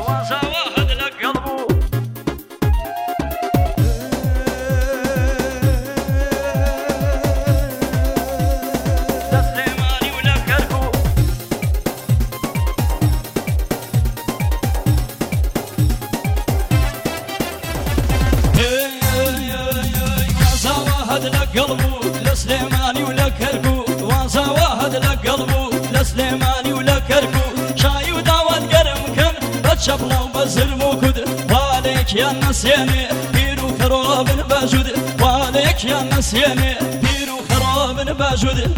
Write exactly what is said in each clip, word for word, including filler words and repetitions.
قلبو لسليماني ولا كركو وانسى واحد لقلبو لسليماني ولا كركو شاي وداوات قرم كان بتشبنا وبزلمو كد وعليك يا نسياني بيرو خراب باجود وعليك يا نسياني بيرو خراب باجود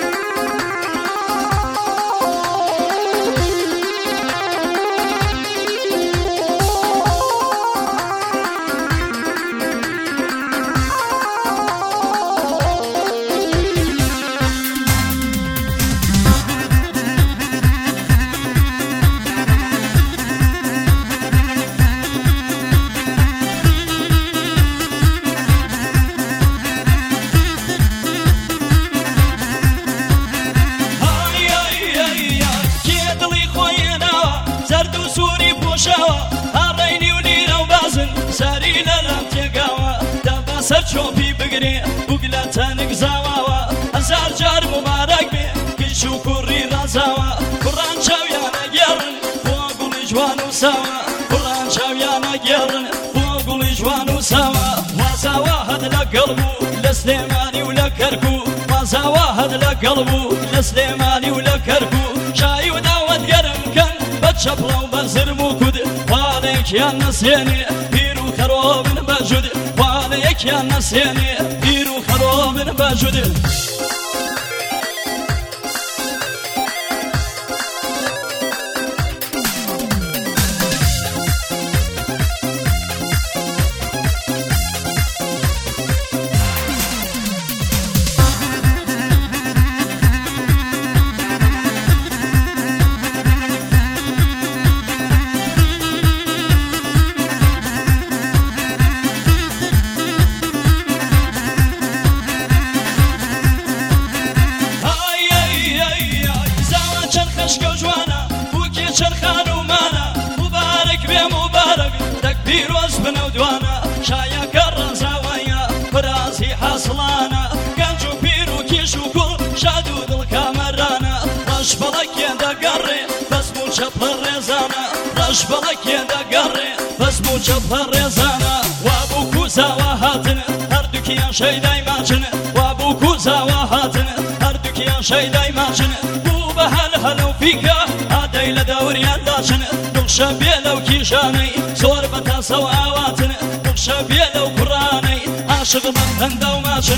سرچوبی بگری بگلتن گزاوا هزار جار مبارک بی کشو کری رازاوا قرآن شویانا گرن فوقل جوانو سوا قرآن شویانا گرن فوقل جوانو سوا وازا واحد لقلبو لسليماني ولا كركو وازا واحد لقلبو لسليماني ولا كركو شاي وداوت قرم كان بتشبلا وبزرمو كد وعليك يا نسياني بيرو خروب بجد وعليك يا نسياني بيرو خروب بجد بيروز بنودوانا شايا كرزا ويا براسي حصلانا كانجو بيرو كيشو كل شادو دل كامرانا رش بلك يدا قري بس مو شبه الرزانا رش بلك يدا قري بس مو شبه الرزانا وابو كوزا وهاتن هردك يا شي دايماجن وابو كوزا وهاتن هردك يا شي دايماجن بو بهل هلو فيكا هادي لدور ينداشن نقشب يلو كيشاني صور بتا سواواتن نقشب يلو قراني عاشق من هندا وماشن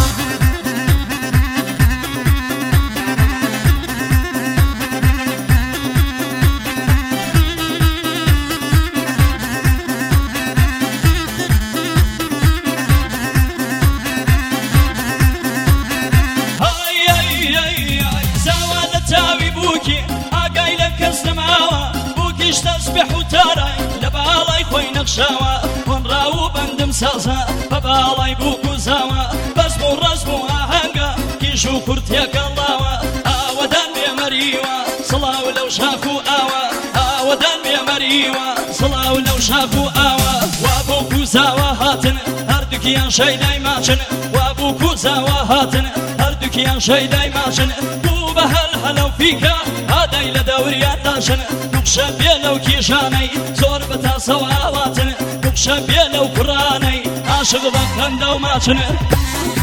تسبح وتراي لبالاي خوي نقشاوا ونراو بندم سازا ببالاي بوكو زاوا بسمو رسمو اهنگا كيشو كرتيك اللهوا اودان بمريوا صلاو لو شافو اوا اودان بمريوا صلاو لو شافو اوا وابوكو زاوا هاتن هردك يا شي دايماچن وابوكو زاوا هاتن هردك يا شي دايماچن بو بهل هلو فيكا هادي لدوريان داشن نقشب يلو كيشاني زور بتا سواواتن نقشب يلو قراني عاشق بك هندا وماچن